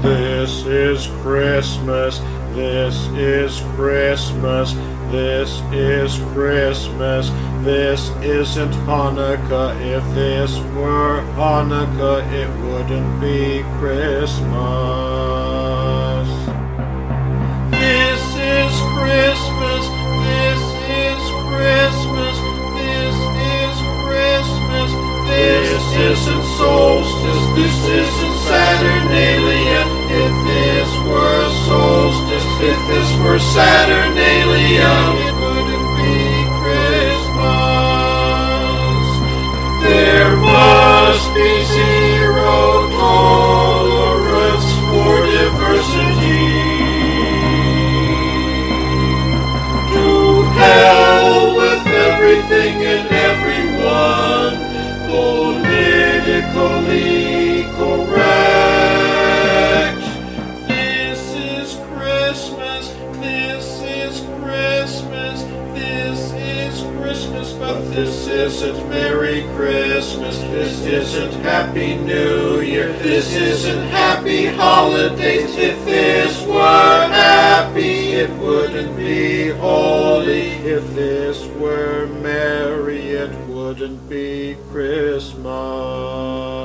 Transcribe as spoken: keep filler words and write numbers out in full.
This is Christmas. This is Christmas. This is Christmas. This isn't Hanukkah. If this were Hanukkah, it wouldn't be Christmas. This is Christmas. This is Christmas. This is Christmas. This isn't solstice. This isn't Saturnalia. If this were solstice, if this were Saturnalia, it wouldn't be Christmas. There must be zero tolerance for diversity. To hell with everything and everyone. Politically correct. This is Christmas. This is Christmas. This is Christmas. But this isn't Merry Christmas. This isn't Happy New Year. This isn't Happy Holidays. If this were happy, it wouldn't be holy. If this were merry, it wouldn't be Christmas.